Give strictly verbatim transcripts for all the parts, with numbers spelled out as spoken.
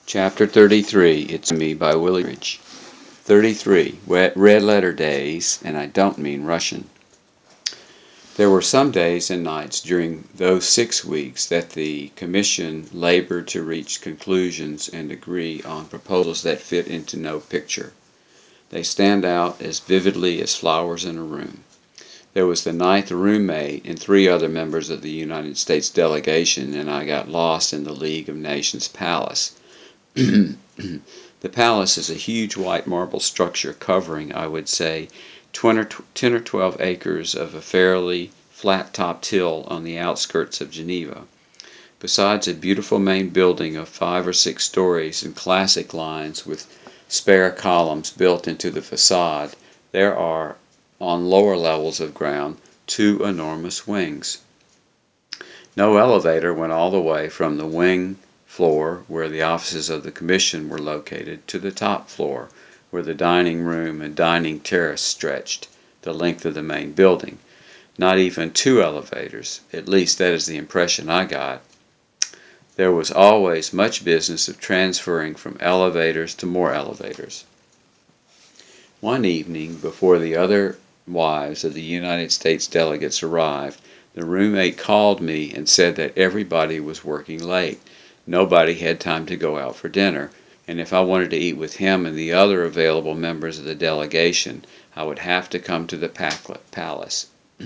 Chapter thirty-three, It's Me by Willie Ridge. thirty-three, Red Letter Days, and I don't mean Russian. There were some days and nights during those six weeks that the Commission labored to reach conclusions and agree on proposals that fit into no picture. They stand out as vividly as flowers in a room. There was the night the roommate and three other members of the United States delegation and I got lost in the League of Nations Palace. The palace is a huge white marble structure covering, I would say, ten or twelve acres of a fairly flat-topped hill on the outskirts of Geneva. Besides a beautiful main building of five or six stories in classic lines with spare columns built into the facade, there are, on lower levels of ground, two enormous wings. No elevator went all the way from the wing floor, where the offices of the Commission were located, to the top floor, where the dining room and dining terrace stretched the length of the main building. Not even two elevators, at least that is the impression I got. There was always much business of transferring from elevators to more elevators. One evening, before the other wives of the United States delegates arrived, the roommate called me and said that everybody was working late. Nobody had time to go out for dinner, and if I wanted to eat with him and the other available members of the delegation, I would have to come to the palace.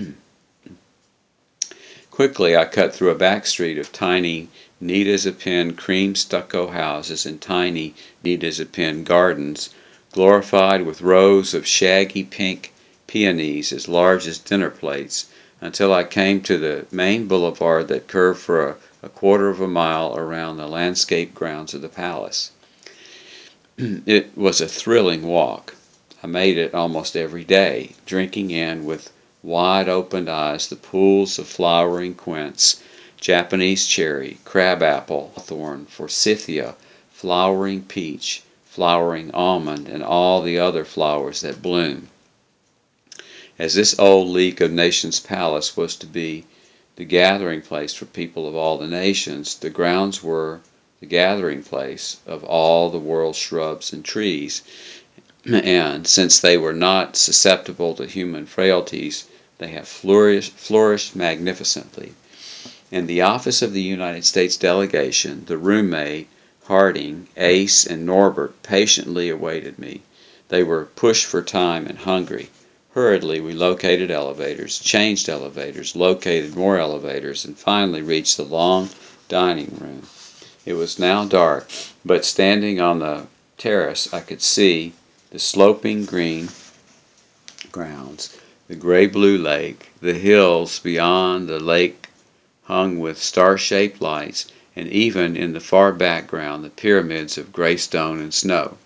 Quickly I cut through a back street of tiny, neat-as-a-pin cream stucco houses and tiny, neat-as-a-pin gardens, glorified with rows of shaggy pink peonies as large as dinner plates, until I came to the main boulevard that curved for a a quarter of a mile around the landscape grounds of the palace. It was a thrilling walk. I made it almost every day, drinking in with wide-opened eyes the pools of flowering quince, Japanese cherry, crabapple, hawthorn, forsythia, flowering peach, flowering almond, and all the other flowers that bloom. As this old League of Nations palace was to be the gathering place for people of all the nations, the grounds were the gathering place of all the world's shrubs and trees, and since they were not susceptible to human frailties, they have flourished, flourished magnificently. In the office of the United States delegation, the roommate, Harding, Ace, and Norbert patiently awaited me. They were pushed for time and hungry. Hurriedly we located elevators, changed elevators, located more elevators, and finally reached the long dining room. It was now dark, but standing on the terrace I could see the sloping green grounds, the gray-blue lake, the hills beyond the lake hung with star-shaped lights, and even in the far background the pyramids of gray stone and snow.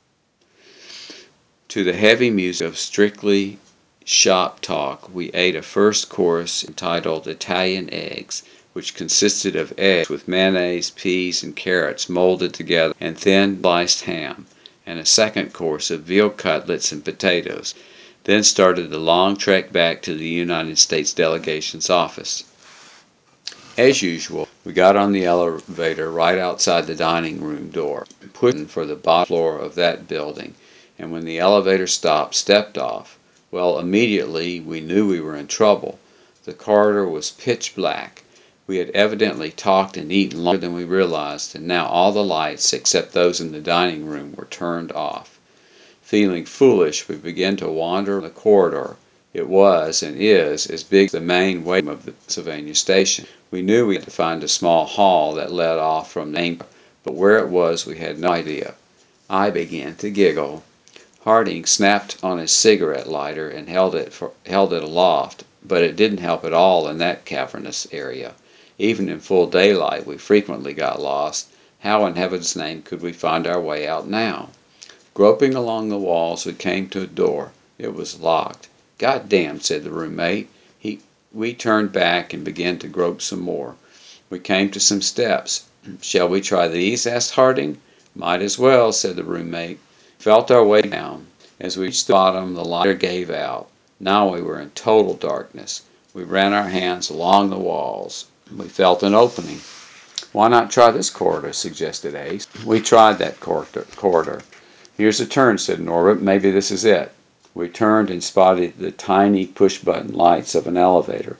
To the heavy music of strictly shop talk, we ate a first course entitled Italian Eggs, which consisted of eggs with mayonnaise, peas, and carrots molded together, and thin sliced ham, and a second course of veal cutlets and potatoes. Then started the long trek back to the United States delegation's office. As usual, we got on the elevator right outside the dining room door, pushing for the bottom floor of that building, and when the elevator stopped, stepped off. Well, immediately we knew we were in trouble. The corridor was pitch black. We had evidently talked and eaten longer than we realized, and now all the lights, except those in the dining room, were turned off. Feeling foolish, we began to wander in the corridor. It was, and is, as big as the main waiting room of the Pennsylvania station. We knew we had to find a small hall that led off from the main, but where it was we had no idea. I began to giggle. Harding snapped on his cigarette lighter and held it, for, held it aloft, but it didn't help at all in that cavernous area. Even in full daylight we frequently got lost. How in heaven's name could we find our way out now? Groping along the walls, we came to a door. It was locked. "God damn," said the roommate. He, we turned back and began to grope some more. We came to some steps. "Shall we try these?" asked Harding. "Might as well," said the roommate. Felt our way down. As we reached the bottom, the lighter gave out. Now we were in total darkness. We ran our hands along the walls. We felt an opening. "Why not try this corridor?" suggested Ace. We tried that corridor. "Here's a turn," said Norbert. "Maybe this is it." We turned and spotted the tiny push-button lights of an elevator.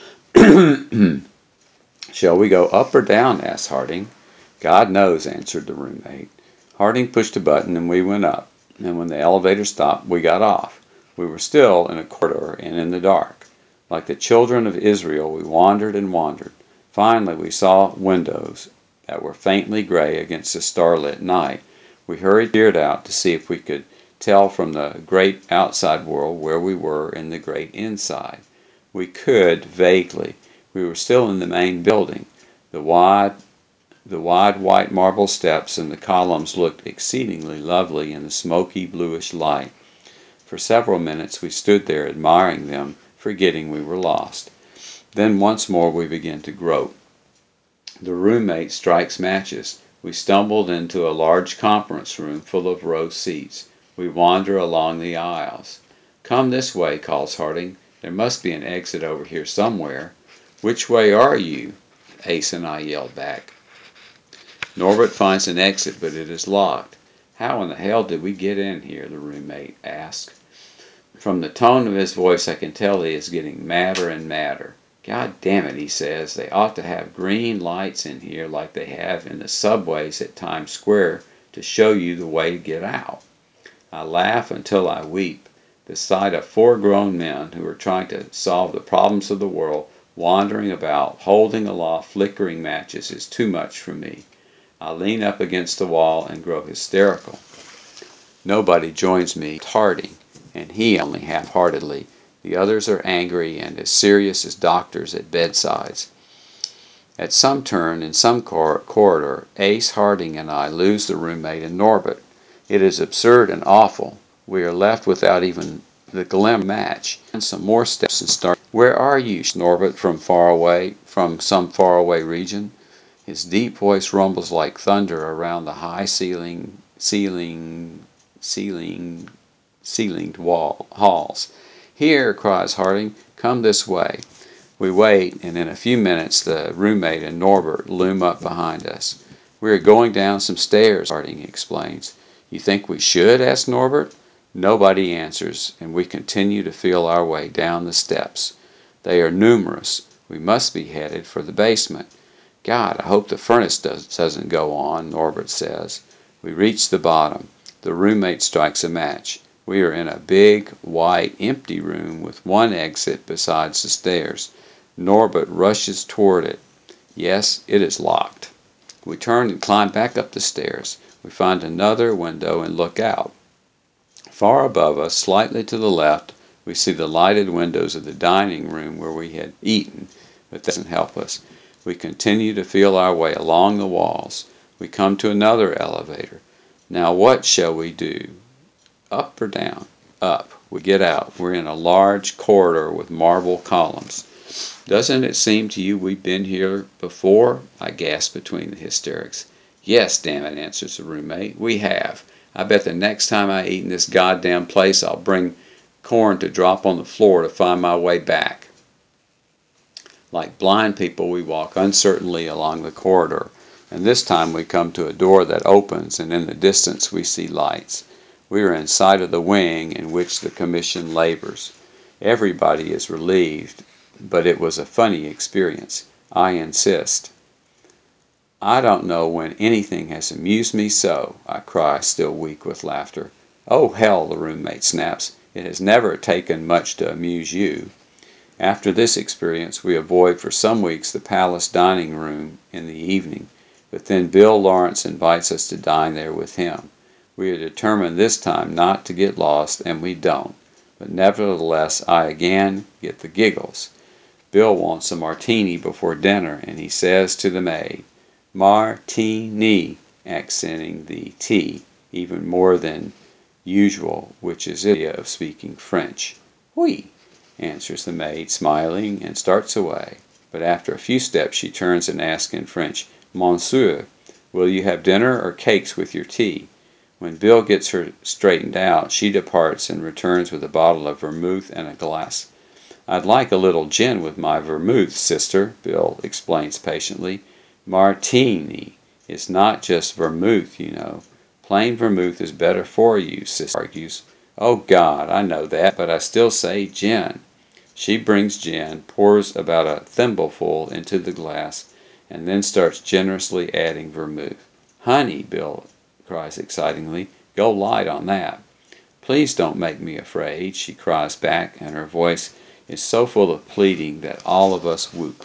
"Shall we go up or down?" asked Harding. "God knows," answered the roommate. Harding pushed a button and we went up, and when the elevator stopped, we got off. We were still in a corridor and in the dark. Like the children of Israel, we wandered and wandered. Finally, we saw windows that were faintly gray against the starlit night. We hurried peered out to see if we could tell from the great outside world where we were in the great inside. We could, vaguely. We were still in the main building. The wide, the wide white marble steps and the columns looked exceedingly lovely in the smoky bluish light. For several minutes we stood there admiring them, forgetting we were lost. Then once more we began to grope. The roommate strikes matches. We stumbled into a large conference room full of row seats. We wander along the aisles. "Come this way," calls Harding. "There must be an exit over here somewhere." "Which way are you?" Ace and I yelled back. Norbert finds an exit, but it is locked. "How in the hell did we get in here?" the roommate asked. From the tone of his voice I can tell he is getting madder and madder. "God damn it," he says, "they ought to have green lights in here like they have in the subways at Times Square to show you the way to get out." I laugh until I weep. The sight of four grown men who are trying to solve the problems of the world, wandering about, holding aloft flickering matches, is too much for me. I lean up against the wall and grow hysterical. Nobody joins me. Harding, and he only half-heartedly. The others are angry and as serious as doctors at bedsides. At some turn in some cor- corridor, Ace, Harding, and I lose the roommate and Norbert. It is absurd and awful. We are left without even the glimmer match. And some more steps and start. "Where are you?" Norbert from far away, from some faraway region. His deep voice rumbles like thunder around the high ceiling, ceiling, ceiling, ceilinged wall halls. "Here," cries Harding. "Come this way." We wait, and in a few minutes the roommate and Norbert loom up behind us. "We are going down some stairs," Harding explains. "You think we should?" asks Norbert. Nobody answers, and we continue to feel our way down the steps. They are numerous. We must be headed for the basement. "God, I hope the furnace does, doesn't go on," Norbert says. We reach the bottom. The roommate strikes a match. We are in a big, white, empty room with one exit besides the stairs. Norbert rushes toward it. Yes, it is locked. We turn and climb back up the stairs. We find another window and look out. Far above us, slightly to the left, we see the lighted windows of the dining room where we had eaten, but that doesn't help us. We continue to feel our way along the walls. We come to another elevator. Now what shall we do? Up or down? Up. We get out. We're in a large corridor with marble columns. "Doesn't it seem to you we've been here before?" I gasp between the hysterics. "Yes, damn it," answers the roommate. "We have. I bet the next time I eat in this goddamn place I'll bring corn to drop on the floor to find my way back." Like blind people we walk uncertainly along the corridor, and this time we come to a door that opens, and in the distance we see lights. We are in sight of the wing in which the commission labors. Everybody is relieved, but it was a funny experience. I insist. "I don't know when anything has amused me so," I cry, still weak with laughter. "Oh, hell," the roommate snaps. "It has never taken much to amuse you." After this experience we avoid for some weeks the palace dining room in the evening, but then Bill Lawrence invites us to dine there with him. We are determined this time not to get lost, and we don't, but nevertheless I again get the giggles. Bill wants a martini before dinner, and he says to the maid, "Mar-ti-ni," accenting the T even more than usual, which is the idea of speaking French. "Oui," answers the maid, smiling, and starts away. But after a few steps she turns and asks in French, "Monsieur, will you have dinner or cakes with your tea?" When Bill gets her straightened out, she departs and returns with a bottle of vermouth and a glass. "I'd like a little gin with my vermouth, sister," Bill explains patiently. Martini is not just vermouth, you know. Plain vermouth is better for you, Sis argues. Oh God, I know that, but I still say gin. She brings gin, pours about a thimbleful into the glass, and then starts generously adding vermouth. Honey, Bill cries excitingly, go light on that. Please don't make me afraid, she cries back, and her voice is so full of pleading that all of us whoop.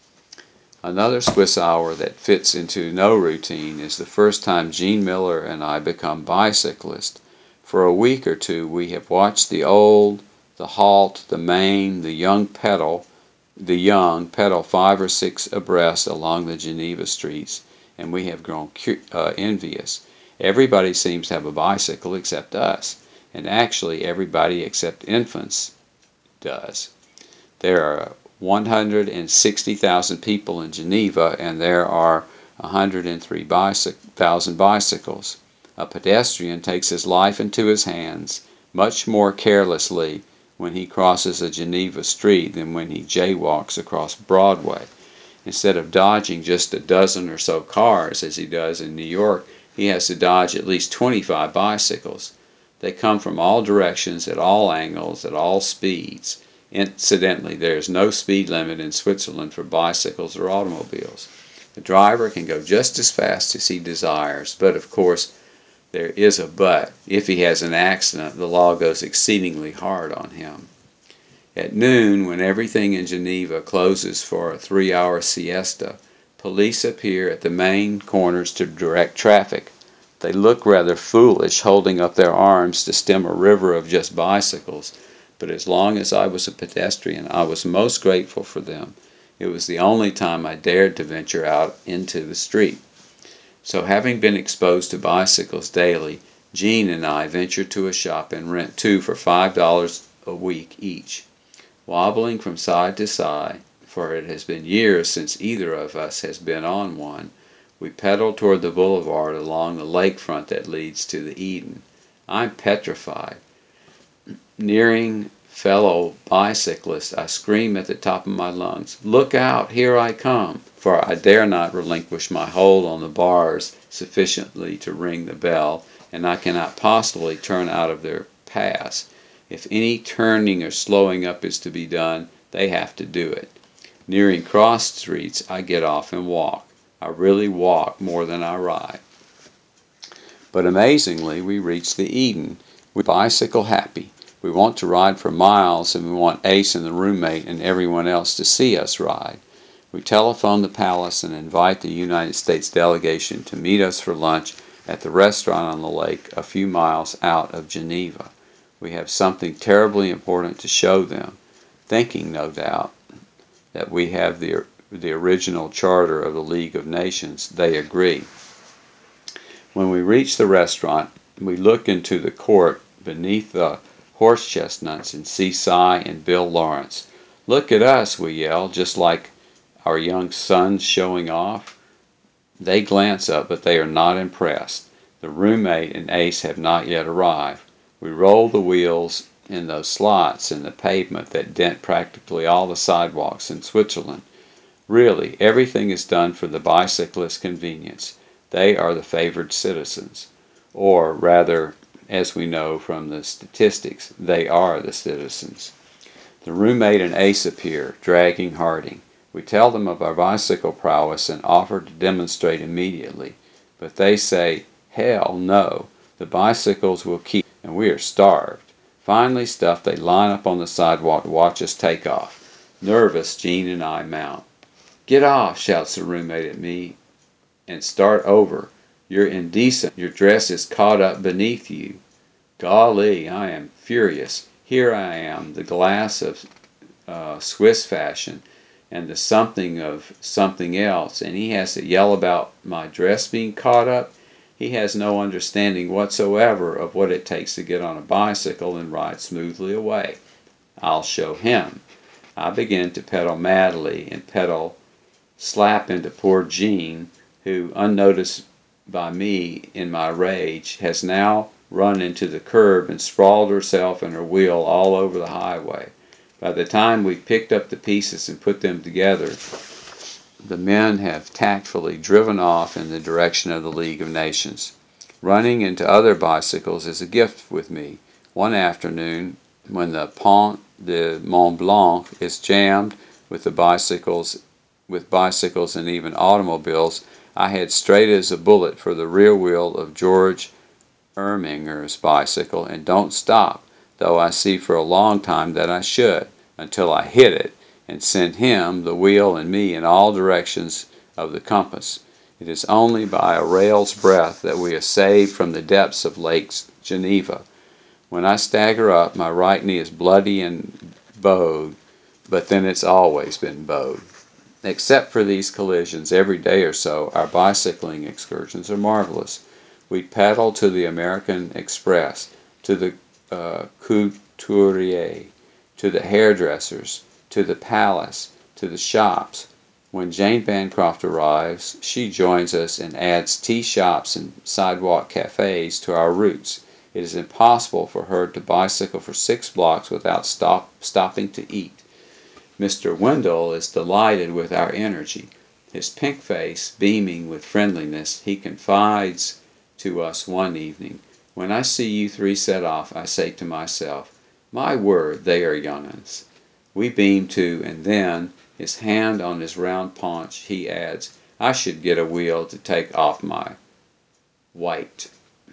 Another Swiss hour that fits into no routine is the first time Gene Miller and I become bicyclists. For a week or two we have watched the old, the halt, the main, the young pedal, the young pedal five or six abreast along the Geneva streets, and we have grown uh, envious. Everybody seems to have a bicycle except us, and actually everybody except infants does. There are one hundred sixty thousand people in Geneva, and there are one hundred three thousand bicycles. A pedestrian takes his life into his hands much more carelessly when he crosses a Geneva street than when he jaywalks across Broadway. Instead of dodging just a dozen or so cars, as he does in New York, he has to dodge at least twenty-five bicycles. They come from all directions, at all angles, at all speeds. Incidentally, there is no speed limit in Switzerland for bicycles or automobiles. The driver can go just as fast as he desires, but of course there is a but. If he has an accident, the law goes exceedingly hard on him. At noon, when everything in Geneva closes for a three-hour siesta, police appear at the main corners to direct traffic. They look rather foolish, holding up their arms to stem a river of just bicycles, but as long as I was a pedestrian, I was most grateful for them. It was the only time I dared to venture out into the street. So having been exposed to bicycles daily, Gene and I venture to a shop and rent two for five dollars a week each. Wobbling from side to side, for it has been years since either of us has been on one, we pedal toward the boulevard along the lakefront that leads to the Eden. I'm petrified. Nearing fellow bicyclists, I scream at the top of my lungs, "Look out, here I come!" for I dare not relinquish my hold on the bars sufficiently to ring the bell, and I cannot possibly turn out of their pass. If any turning or slowing up is to be done, they have to do it. Nearing cross streets, I get off and walk. I really walk more than I ride. But amazingly, we reach the Eden. We bicycle happy. We want to ride for miles, and we want Ace and the roommate and everyone else to see us ride. We telephone the palace and invite the United States delegation to meet us for lunch at the restaurant on the lake a few miles out of Geneva. We have something terribly important to show them, thinking, no doubt, that we have the, the original charter of the League of Nations. They agree. When we reach the restaurant, we look into the court beneath the horse chestnuts and see Cy and Bill Lawrence. "Look at us," we yell, just like our young sons showing off. They glance up, but they are not impressed. The roommate and Ace have not yet arrived. We roll the wheels in those slots in the pavement that dent practically all the sidewalks in Switzerland. Really, everything is done for the bicyclist's convenience. They are the favored citizens. Or, rather, as we know from the statistics, they are the citizens. The roommate and Ace appear, dragging Harding. We tell them of our bicycle prowess and offer to demonstrate immediately. But they say, hell no, the bicycles will keep, and we are starved. Finally stuffed, they line up on the sidewalk to watch us take off. Nervous, Gene and I mount. "Get off," shouts the roommate at me, "and start over. You're indecent. Your dress is caught up beneath you." Golly, I am furious. Here I am, the glass of uh, Swiss fashion, and the something of something else, and he has to yell about my dress being caught up. He has no understanding whatsoever of what it takes to get on a bicycle and ride smoothly away. I'll show him. I begin to pedal madly and pedal slap into poor Jean, who, unnoticed by me in my rage, has now run into the curb and sprawled herself and her wheel all over the highway. By the time we picked up the pieces and put them together, the men have tactfully driven off in the direction of the League of Nations. Running into other bicycles is a gift with me. One afternoon, when the Pont de Mont Blanc is jammed with the bicycles, with bicycles and even automobiles, I head straight as a bullet for the rear wheel of George Erminger's bicycle and don't stop, though I see for a long time that I should, until I hit it and send him, the wheel, and me in all directions of the compass. It is only by a rail's breadth that we are saved from the depths of Lake Geneva. When I stagger up, my right knee is bloody and bowed, but then it's always been bowed. Except for these collisions every day or so, our bicycling excursions are marvelous. We paddle to the American Express, to the uh, couturier, to the hairdressers, to the palace, to the shops. When Jane Bancroft arrives, she joins us and adds tea shops and sidewalk cafes to our routes. It is impossible for her to bicycle for six blocks without stop, stopping to eat. Mister Wendell is delighted with our energy. His pink face beaming with friendliness, he confides to us one evening, "When I see you three set off, I say to myself, 'My word, they are young uns.'" We beam too, and then, his hand on his round paunch, he adds, "I should get a wheel to take off my weight."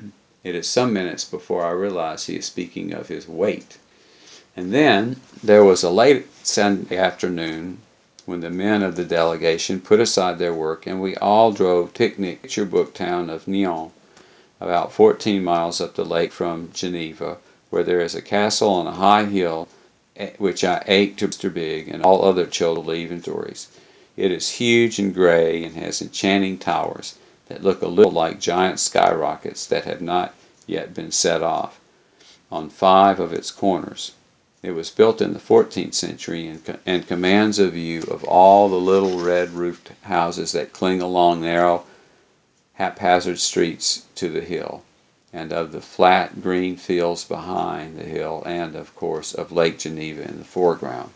It is some minutes before I realize he is speaking of his weight. And then there was a late Sunday afternoon when the men of the delegation put aside their work and we all drove to the picture book town of Nyon, about fourteen miles up the lake from Geneva, where there is a castle on a high hill which I ate to Mister Big and all other children leave in stories. It is huge and gray and has enchanting towers that look a little like giant skyrockets that have not yet been set off on five of its corners. It was built in the fourteenth century and, co- and commands a view of all the little red-roofed houses that cling along narrow, haphazard streets to the hill, and of the flat green fields behind the hill, and, of course, of Lake Geneva in the foreground.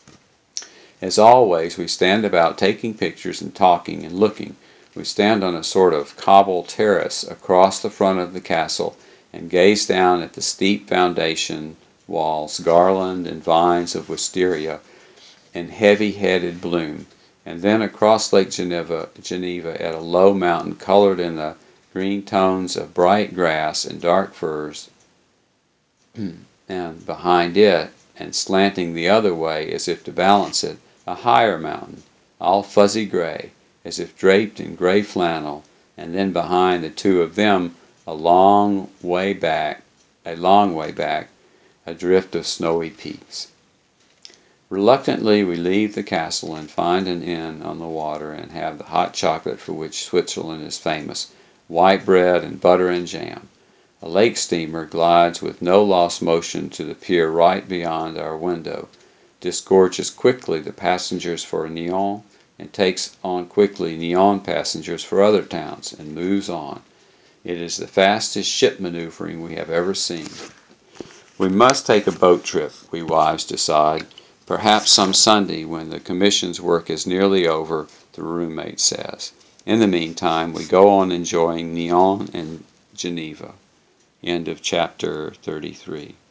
As always, we stand about taking pictures and talking and looking. We stand on a sort of cobble terrace across the front of the castle and gaze down at the steep foundation walls, garland and vines of wisteria in heavy-headed bloom, and then across Lake Geneva, Geneva at a low mountain colored in the green tones of bright grass and dark firs, and behind it, and slanting the other way as if to balance it, a higher mountain, all fuzzy gray, as if draped in gray flannel, and then behind the two of them, a long way back, a long way back, a drift of snowy peaks. Reluctantly we leave the castle and find an inn on the water and have the hot chocolate for which Switzerland is famous, white bread and butter and jam. A lake steamer glides with no lost motion to the pier right beyond our window, disgorges quickly the passengers for Nyon, and takes on quickly Nyon passengers for other towns, and moves on. It is the fastest ship maneuvering we have ever seen. We must take a boat trip, we wives decide, perhaps some Sunday when the commission's work is nearly over, the roommate says. In the meantime, we go on enjoying Nyon and Geneva. End of chapter thirty-three.